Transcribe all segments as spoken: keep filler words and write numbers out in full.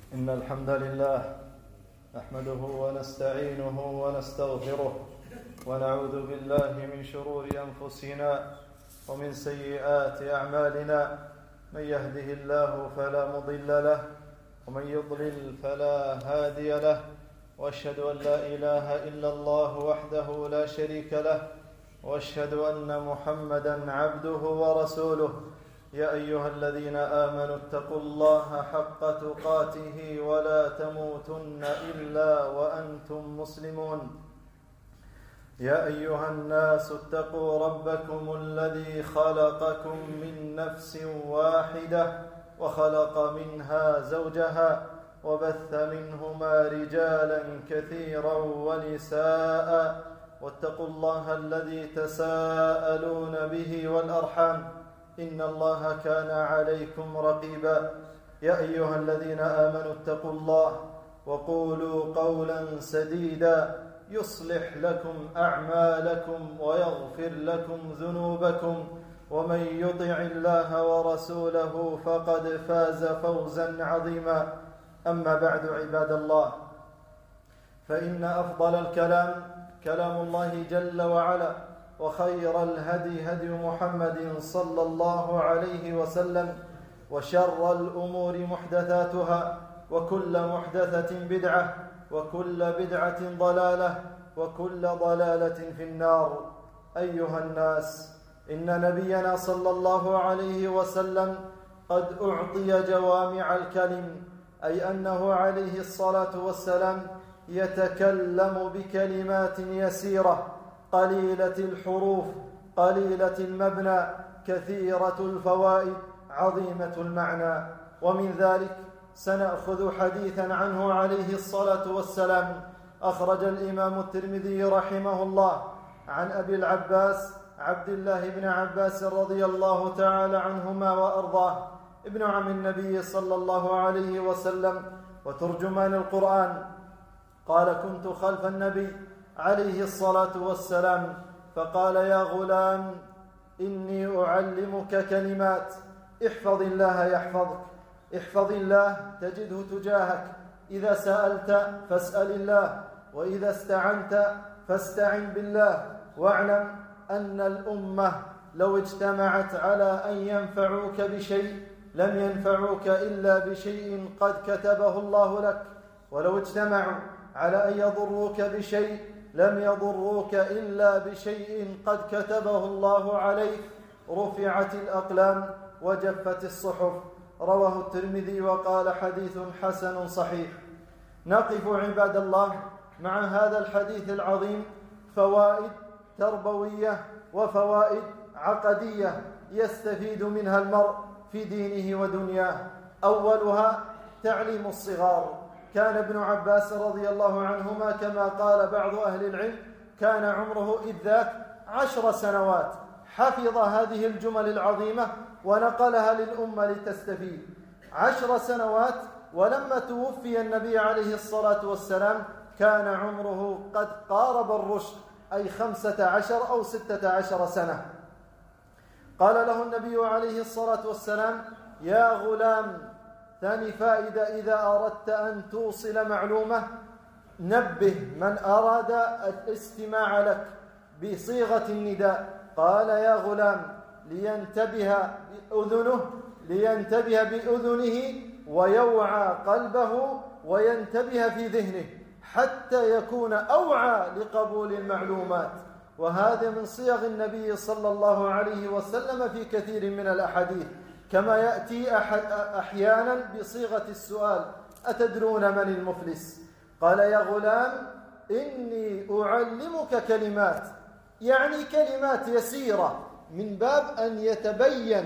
إن الحمد لله نحمده ونستعينه ونستغفره ونعوذ بالله من شرور أنفسنا ومن سيئات أعمالنا. من يهده الله فلا مضل له ومن يضلل فلا هادي له، وأشهد أن لا إله إلا الله وحده لا شريك له، وأشهد أن محمدًا عبده ورسوله. يا أيها الذين آمنوا اتقوا الله حق تقاته ولا تموتن إلا وأنتم مسلمون. يا أيها الناس اتقوا ربكم الذي خلقكم من نفس واحدة وخلق منها زوجها وبث منهما رجالا كثيرا ونساء، واتقوا الله الذي تساءلون به والأرحام، إن الله كان عليكم رقيبا. يا أيها الذين آمنوا اتقوا الله وقولوا قولا سديدا يصلح لكم أعمالكم ويغفر لكم ذنوبكم، ومن يطع الله ورسوله فقد فاز فوزا عظيما. أما بعد، عباد الله، فإن أفضل الكلام كلام الله جل وعلا، وخير الهدي هدي محمد صلى الله عليه وسلم، وشر الأمور محدثاتها، وكل محدثة بدعة، وكل بدعة ضلالة، وكل ضلالة في النار. أيها الناس، إن نبينا صلى الله عليه وسلم قد أعطي جوامع الكلم، أي أنه عليه الصلاة والسلام يتكلم بكلمات يسيرة قليلة الحروف قليلة المبنى كثيرة الفوائد عظيمة المعنى. ومن ذلك سنأخذ حديثا عنه عليه الصلاة والسلام. أخرج الإمام الترمذي رحمه الله عن أبي العباس عبد الله بن عباس رضي الله تعالى عنهما وأرضاه، ابن عم النبي صلى الله عليه وسلم وترجمان القرآن، قال: كنت خلف النبي عليه الصلاة والسلام فقال: يا غلام، إني أعلمك كلمات، احفظ الله يحفظك، احفظ الله تجده تجاهك، إذا سألت فاسأل الله، وإذا استعنت فاستعن بالله، واعلم أن الأمة لو اجتمعت على أن ينفعوك بشيء لم ينفعوك إلا بشيء قد كتبه الله لك، ولو اجتمعوا على أن يضروك بشيء لم يضروك إلا بشيء قد كتبه الله عليك. رفعت الأقلام وجفت الصحف. رواه الترمذي وقال: حديث حسن صحيح. نقف عباد الله مع هذا الحديث العظيم فوائد تربوية وفوائد عقدية يستفيد منها المرء في دينه ودنياه. أولها تعليم الصغار. كان ابن عباس رضي الله عنهما كما قال بعض أهل العلم كان عمره إذ ذاك عشر سنوات، حفظ هذه الجمل العظيمة ونقلها للأمة لتستفيد. عشر سنوات، ولما توفي النبي عليه الصلاة والسلام كان عمره قد قارب الرشد، أي خمسة عشر أو ستة عشر سنة. قال له النبي عليه الصلاة والسلام: يا غلام. ثاني فائدة: إذا أردت أن توصل معلومة نبه من أراد الاستماع لك بصيغة النداء. قال: يا غلام، لينتبه بأذنه لينتبه بأذنه ويوعى قلبه وينتبه في ذهنه حتى يكون أوعى لقبول المعلومات. وهذا من صيغ النبي صلى الله عليه وسلم في كثير من الأحاديث، كما يأتي أحيانا بصيغة السؤال: أتدرون من المفلس؟ قال: يا غلام، إني أعلمك كلمات، يعني كلمات يسيرة، من باب أن يتبين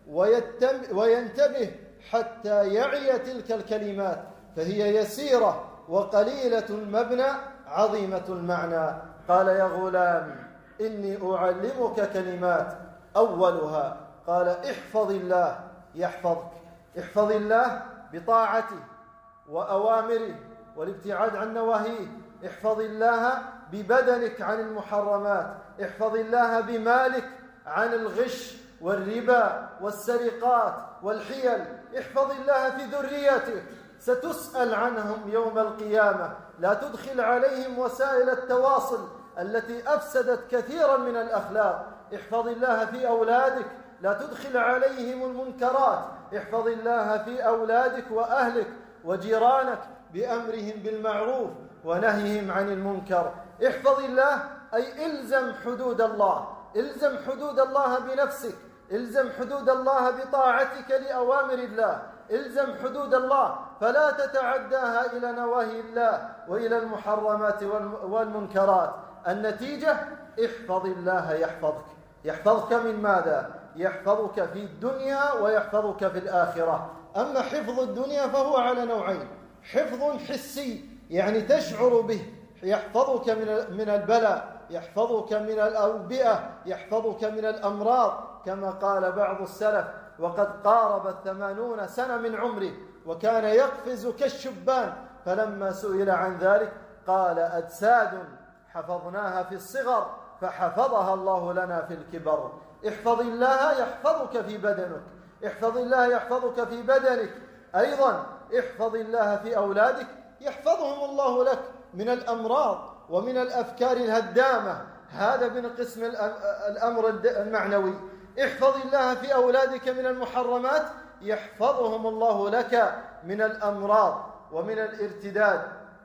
وينتبه حتى يعي تلك الكلمات، فهي يسيرة وقليلة المبنى عظيمة المعنى. قال: يا غلام، إني أعلمك كلمات. أولها قال: احفظ الله يحفظك. احفظ الله بطاعته وأوامره والابتعاد عن نواهيه. احفظ الله ببدنك عن المحرمات. احفظ الله بمالك عن الغش والربا والسرقات والحيل. احفظ الله في ذريتك، ستسأل عنهم يوم القيامة. لا تدخل عليهم وسائل التواصل التي أفسدت كثيرا من الأخلاق. احفظ الله في أولادك، لا تدخل عليهم المنكرات. احفظ الله في أولادك وأهلك وجيرانك بأمرهم بالمعروف ونهيهم عن المنكر. احفظ الله أي إلزم حدود الله، إلزم حدود الله بنفسك، إلزم حدود الله بطاعتك لأوامر الله، إلزم حدود الله فلا تتعداها إلى نواهي الله وإلى المحرمات والمنكرات. النتيجة احفظ الله يحفظك. يحفظك من ماذا؟ يحفظك في الدنيا ويحفظك في الآخرة. أما حفظ الدنيا فهو على نوعين: حفظ حسي يعني تشعر به، يحفظك من البلاء، يحفظك من الأوبئة، يحفظك من الأمراض، كما قال بعض السلف: وقد قارب الثمانون سنة من عمره وكان يقفز كالشبان، فلما سئل عن ذلك قال: أجساد حفظناها في الصغر فحفظها الله لنا في الكبر. احفظ الله يحفظك في بدنك، احفظ الله يحفظك في بدنك. أيضا احفظ الله في أولادك يحفظهم الله لك من الأمراض ومن الأفكار الهدامة. هذا من قسم الأمر المعنوي. احفظ الله في أولادك من المحرمات يحفظهم الله لك من الأمراض ومن الارتداد.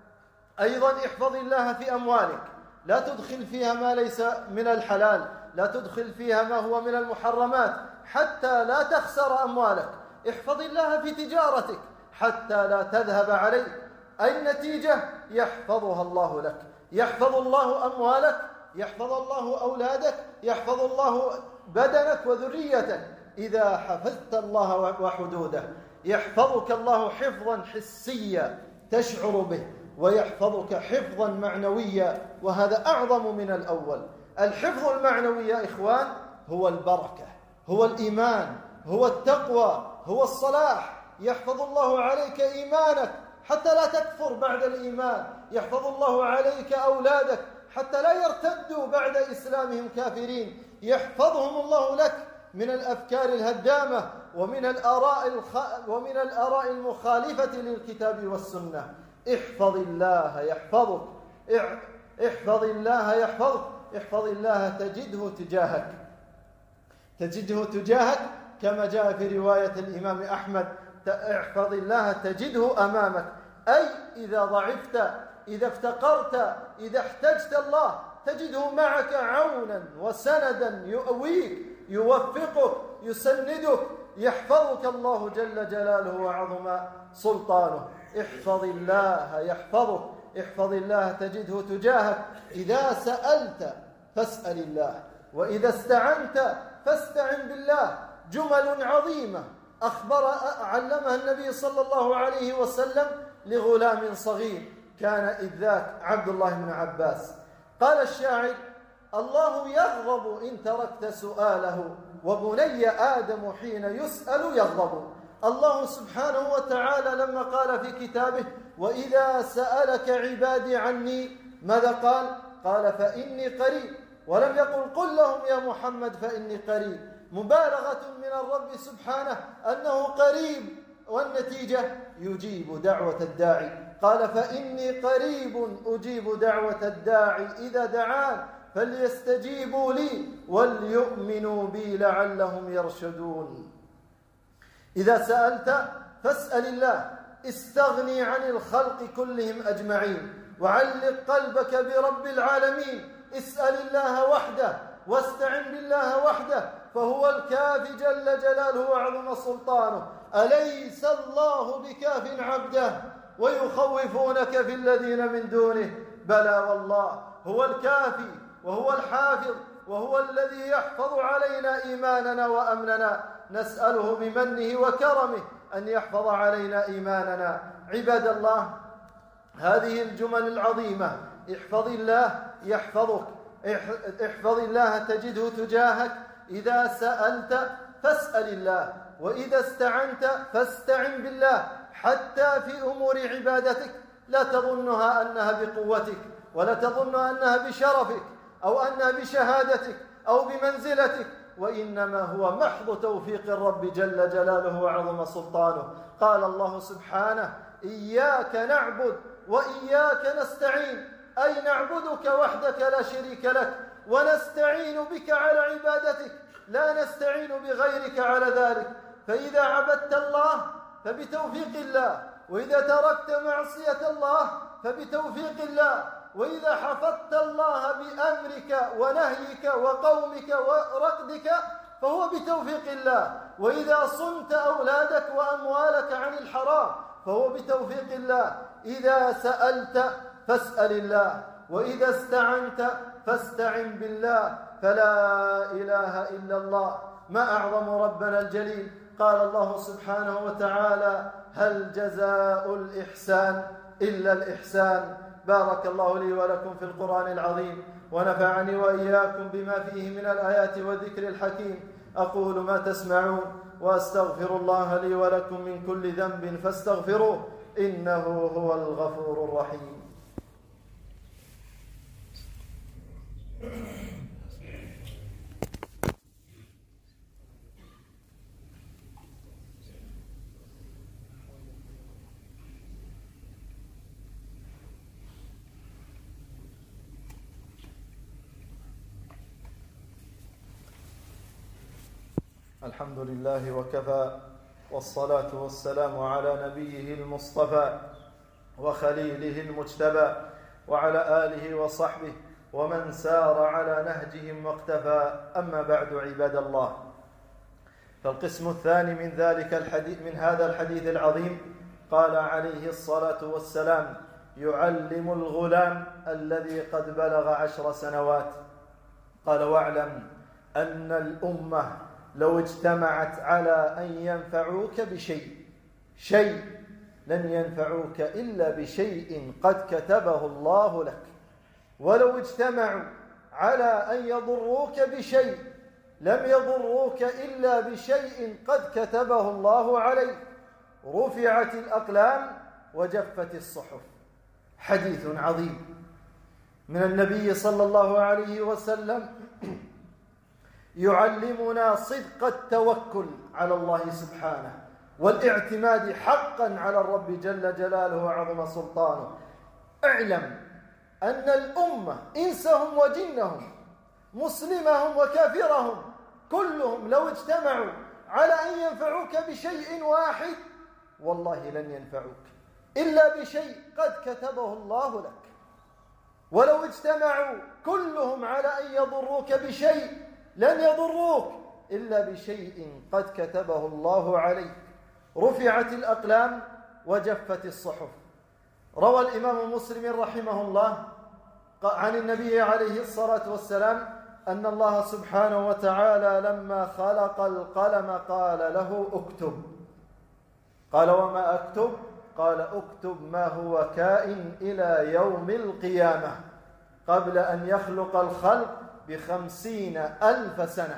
أيضا احفظ الله في أموالك، لا تدخل فيها ما ليس من الحلال، لا تدخل فيها ما هو من المحرمات حتى لا تخسر أموالك. احفظ الله في تجارتك حتى لا تذهب عليك. أي النتيجة؟ يحفظها الله لك. يحفظ الله أموالك، يحفظ الله أولادك، يحفظ الله بدنك وذريتك إذا حفظت الله وحدوده. يحفظك الله حفظا حسيا تشعر به، ويحفظك حفظا معنويا، وهذا أعظم من الأول. الحفظ المعنوي يا إخوان هو البركة، هو الإيمان، هو التقوى، هو الصلاح. يحفظ الله عليك إيمانك حتى لا تكفر بعد الإيمان، يحفظ الله عليك أولادك حتى لا يرتدوا بعد إسلامهم كافرين، يحفظهم الله لك من الأفكار الهدامة ومن الآراء الخ... ومن الآراء المخالفة للكتاب والسنة. احفظ الله يحفظك، احفظ الله يحفظك، احفظ الله تجده تجاهك، تجده تجاهك كما جاء في رواية الإمام أحمد: احفظ الله تجده أمامك. أي إذا ضعفت، إذا افتقرت، إذا احتجت الله تجده معك عونا وسندا يؤويك، يوفقك، يسندك. يحفظك الله جل جلاله وعظم سلطانه. احفظ الله يحفظك، احفظ الله تجده تجاهك. إذا سألت فاسأل الله، وإذا استعنت فاستعن بالله. جمل عظيمة أخبر علمها النبي صلى الله عليه وسلم لغلام صغير كان إذ ذاك عبد الله بن عباس. قال الشاعر: الله يغضب إن تركت سؤاله، وبني آدم حين يسأل يغضب. الله سبحانه وتعالى لما قال في كتابه: وإذا سألك عبادي عني، ماذا قال؟ قال: فإني قريب. ولم يقل قل لهم يا محمد فإني قريب، مبالغة من الرب سبحانه أنه قريب، والنتيجة يجيب دعوة الداعي. قال: فإني قريب أجيب دعوة الداعي إذا دعان فليستجيبوا لي وليؤمنوا بي لعلهم يرشدون. إذا سألت فاسأل الله، استغني عن الخلق كلهم أجمعين، وعلق قلبك برب العالمين. اسأل الله وحده واستعن بالله وحده، فهو الكافي جل جلاله وعظم سلطانه. أليس الله بكاف عبده ويخوفونك في الذين من دونه؟ بلى والله، هو الكافي وهو الحافظ وهو الذي يحفظ علينا إيماننا وأمننا. نسأله بمنه وكرمه أن يحفظ علينا إيماننا. عباد الله، هذه الجمل العظيمة: احفظ الله يحفظك، احفظ الله تجده تجاهك، إذا سألت فاسأل الله، وإذا استعنت فاستعن بالله. حتى في أمور عبادتك لا تظنها أنها بقوتك، ولا تظن أنها بشرفك أو أنها بشهادتك أو بمنزلتك، وإنما هو محض توفيق الرب جل جلاله وعظم سلطانه. قال الله سبحانه: إياك نعبد وإياك نستعين، أي نعبدك وحدك لا شريك لك، ونستعين بك على عبادتك، لا نستعين بغيرك على ذلك. فإذا عبدت الله فبتوفيق الله، وإذا تركت معصية الله فبتوفيق الله، وإذا حفظت الله بأمرك ونهيك وقولك ورقدك فهو بتوفيق الله، وإذا صنت أولادك وأموالك عن الحرام فهو بتوفيق الله. إذا سألت فاسأل الله، وإذا استعنت فاستعن بالله، فلا إله إلا الله. ما أعظم ربنا الجليل. قال الله سبحانه وتعالى: هل جزاء الإحسان إلا الإحسان. بارك الله لي ولكم في القرآن العظيم، ونفعني وإياكم بما فيه من الآيات والذكر الحكيم. أقول ما تسمعون، وأستغفر الله لي ولكم من كل ذنب فاستغفروه، إنه هو الغفور الرحيم. الحمد لله وكفى، والصلاة والسلام على نبيه المصطفى وخليله المجتبى، وعلى آله وصحبه ومن سار على نهجهم واقتفى. أما بعد، عباد الله، فالقسم الثاني من ذلك الحديث من هذا الحديث العظيم، قال عليه الصلاة والسلام: يعلم الغلام الذي قد بلغ عشر سنوات. قال: واعلم أن الأمة لو اجتمعت على أن ينفعوك بشيء شيء لن ينفعوك إلا بشيء قد كتبه الله لك، ولو اجتمعوا على أن يضروك بشيء لم يضروك إلا بشيء قد كتبه الله عليك. رفعت الأقلام وجفت الصحف. حديث عظيم من النبي صلى الله عليه وسلم يعلمنا صدق التوكل على الله سبحانه، والاعتماد حقا على الرب جل جلاله وعظم سلطانه. اعلم أن الأمة، إنسهم وجنهم، مسلمهم وكافرهم، كلهم لو اجتمعوا على أن ينفعوك بشيء واحد والله لن ينفعوك إلا بشيء قد كتبه الله لك. ولو اجتمعوا كلهم على أن يضروك بشيء لن يضروك إلا بشيء قد كتبه الله عليك. رفعت الأقلام وجفت الصحف. روى الإمام مسلم رحمه الله عن النبي عليه الصلاة والسلام أن الله سبحانه وتعالى لما خلق القلم قال له: اكتب. قال: وما أكتب؟ قال: اكتب ما هو كائن إلى يوم القيامة قبل أن يخلق الخلق بخمسين ألف سنة.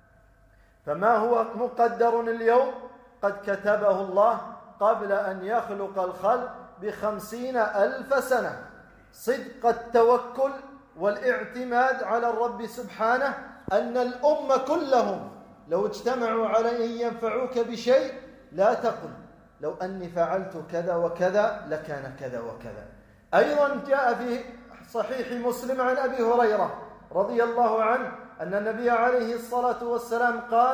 فما هو مقدر اليوم قد كتبه الله قبل أن يخلق الخلق بخمسين ألف سنة. صدق التوكل والاعتماد على الرب سبحانه، أن الأمة كلهم لو اجتمعوا على أن ينفعوك بشيء لا تقل لو أني فعلت كذا وكذا لكان كذا وكذا. أيضا جاء في صحيح مسلم عن أبي هريرة رضي الله عنه أن النبي عليه الصلاة والسلام قال: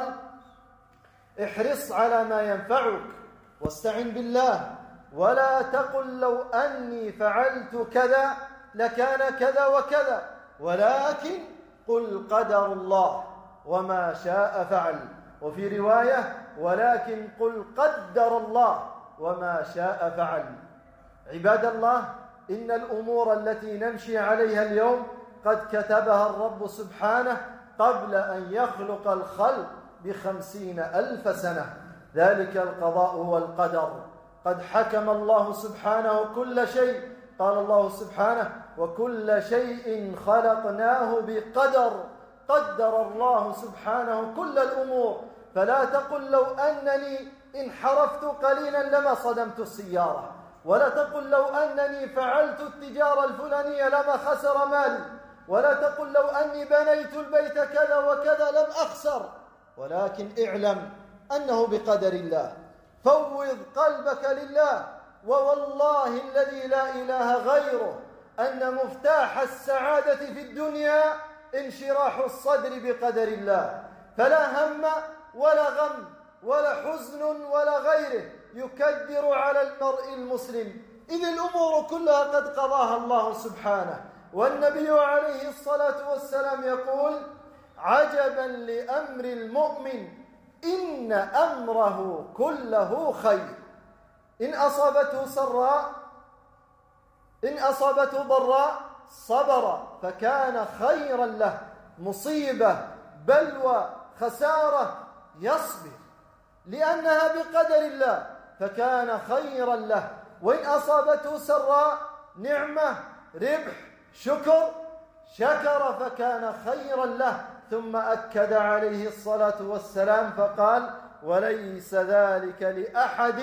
احرص على ما ينفعك واستعن بالله، ولا تقل لو أني فعلت كذا لكان كذا وكذا، ولكن قل قدر الله وما شاء فعل. وفي رواية: ولكن قل قدر الله وما شاء فعل. عباد الله، إن الأمور التي نمشي عليها اليوم قد كتبها الرب سبحانه قبل أن يخلق الخلق بخمسين ألف سنة. ذلك القضاء والقدر. قد حكم الله سبحانه كل شيء. قال الله سبحانه: وكل شيء خلقناه بقدر. قدر الله سبحانه كل الأمور. فلا تقل لو أنني انحرفت قليلا لما صدمت السيارة، ولا تقل لو أنني فعلت التجارة الفلانية لما خسر مالي، ولا تقل لو أني بنيت البيت كذا وكذا لم أخسر، ولكن اعلم أنه بقدر الله. فوض قلبك لله ووالله الذي لا إله غيره أن مفتاح السعادة في الدنيا انشراح الصدر بقدر الله، فلا هم ولا غم ولا حزن ولا غيره يكدر على المرء المسلم، إذ الأمور كلها قد قضاها الله سبحانه. والنبي عليه الصلاة والسلام يقول: عجبا لأمر المؤمن إن أمره كله خير، إن أصابته سراء إن أصابته ضراء صبر فكان خيرا له، مصيبة بلوى خسارة يصبر لأنها بقدر الله فكان خيرا له، وإن أصابته سراء نعمة ربح شكر شكر فكان خيرا له. ثم أكد عليه الصلاة والسلام فقال: وليس ذلك لأحد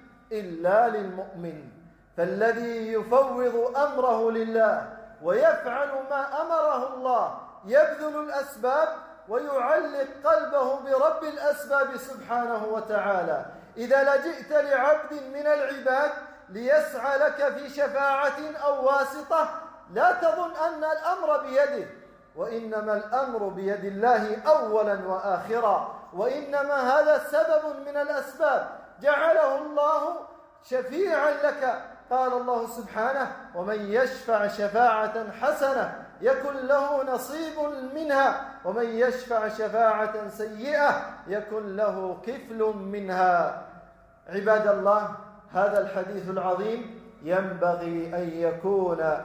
إلا للمؤمن. فالذي يفوض أمره لله ويفعل ما أمره الله يبذل الأسباب ويعلق قلبه برب الأسباب سبحانه وتعالى. إذا لجئت لعبد من العباد ليسعى لك في شفاعة أو واسطة لا تظن أن الأمر بيده، وإنما الأمر بيد الله أولا وآخرا، وإنما هذا سبب من الأسباب جعله الله شفيعا لك. قال الله سبحانه: ومن يشفع شفاعة حسنة يكن له نصيب منها ومن يشفع شفاعة سيئة يكن له كفل منها. عباد الله، هذا الحديث العظيم ينبغي أن يكون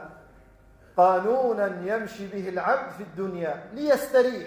قانونا يمشي به العبد في الدنيا ليستريح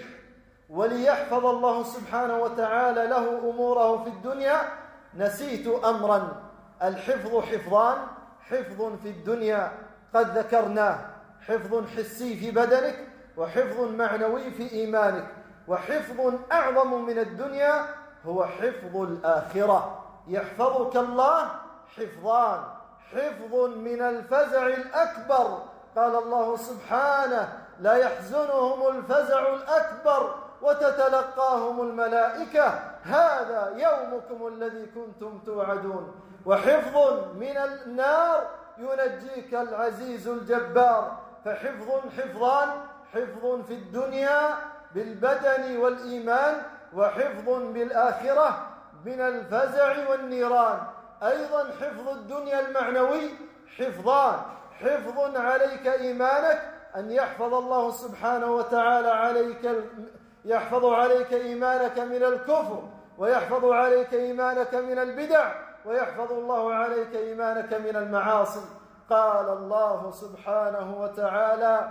وليحفظ الله سبحانه وتعالى له أموره في الدنيا. نسيت أمرا، الحفظ حفظان: حفظ في الدنيا قد ذكرناه، حفظ حسي في بدنك وحفظ معنوي في إيمانك، وحفظ أعظم من الدنيا هو حفظ الآخرة. يحفظك الله حفظان: حفظ من الفزع الأكبر، قال الله سبحانه: لا يحزنهم الفزع الأكبر وتتلقاهم الملائكة هذا يومكم الذي كنتم توعدون. وحفظ من النار ينجيك العزيز الجبار. فحفظ حفظان: حفظ في الدنيا بالبدن والإيمان، وحفظ بالآخرة من الفزع والنيران. أيضا حفظ الدنيا المعنوي حفظان: حفظ عليك إيمانك، أن يحفظ الله سبحانه وتعالى عليك يحفظ عليك إيمانك من الكفر، ويحفظ عليك إيمانك من البدع، ويحفظ الله عليك إيمانك من المعاصي. قال الله سبحانه وتعالى: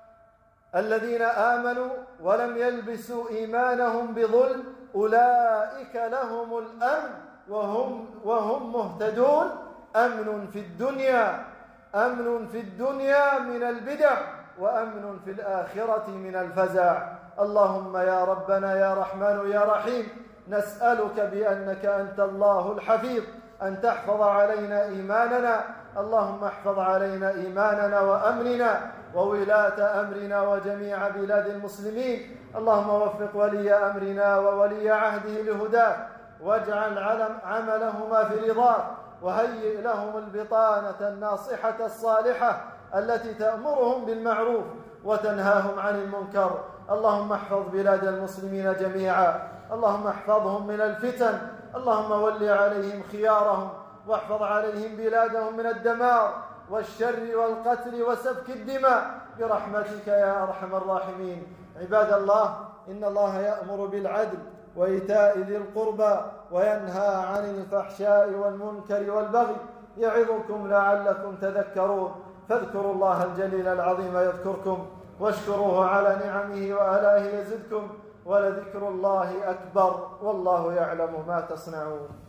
الذين آمنوا ولم يلبسوا إيمانهم بظلم أولئك لهم الأمن وهم, وهم مهتدون. أمن في الدنيا أمن في الدنيا من البدع، وأمن في الآخرة من الفزع. اللهم يا ربنا يا رحمن يا رحيم، نسألك بأنك أنت الله الحفيظ أن تحفظ علينا إيماننا. اللهم احفظ علينا إيماننا وأمننا وولاة أمرنا وجميع بلاد المسلمين. اللهم وفق ولي أمرنا وولي عهده لهداه، واجعل عملهما في رضاك، وهيئ لهم البطانة الناصحة الصالحة التي تأمرهم بالمعروف وتنهاهم عن المنكر. اللهم احفظ بلاد المسلمين جميعا، اللهم احفظهم من الفتن، اللهم ول عليهم خيارهم، واحفظ عليهم بلادهم من الدمار والشر والقتل وسفك الدماء برحمتك يا أرحم الراحمين. عباد الله، إن الله يأمر بالعدل وإيتاء ذي القربى وينهى عن الفحشاء والمنكر والبغي يعظكم لعلكم تذكرون. فاذكروا الله الجليل العظيم يذكركم، واشكروه على نعمه وآلائه يزدكم، ولذكر الله أكبر، والله يعلم ما تصنعون.